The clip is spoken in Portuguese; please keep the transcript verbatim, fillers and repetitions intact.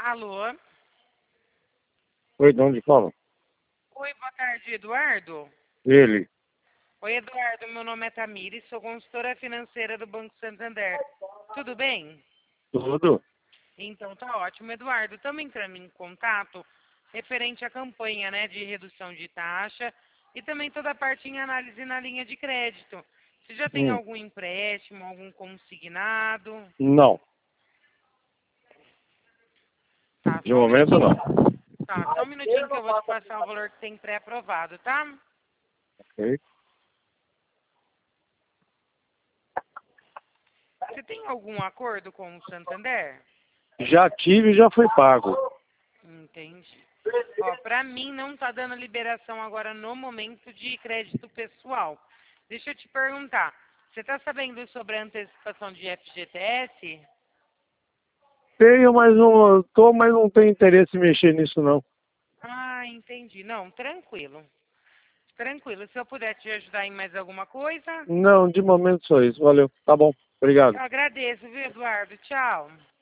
Alô? Oi, de onde fala? Oi, boa tarde, Eduardo. Ele. Oi, Eduardo, meu nome é Tamires, sou consultora financeira do Banco Santander. Tudo bem? Tudo? Então tá ótimo, Eduardo. Estamos entrando em contato referente à campanha, né, de redução de taxa e também toda a parte em análise na linha de crédito. Você já tem Hum, algum empréstimo, algum consignado? não. Tá, De só um momento, não. minutinho. Tá, só um minutinho que eu vou te passar o valor que tem pré-aprovado, tá? Ok. Você tem algum acordo com o Santander? Já tive e já foi pago. Entendi. Ó, pra mim não tá dando liberação agora no momento de crédito pessoal. Deixa eu te perguntar, você tá sabendo sobre a antecipação de F G T S? Tenho, mas não tô, mas não tenho interesse em mexer nisso, não. Ah, entendi. Não, tranquilo. Tranquilo. Se eu puder te ajudar em mais alguma coisa, Não, de momento só isso. Valeu. Tá bom. Obrigado. eu agradeço, viu, Eduardo? Tchau.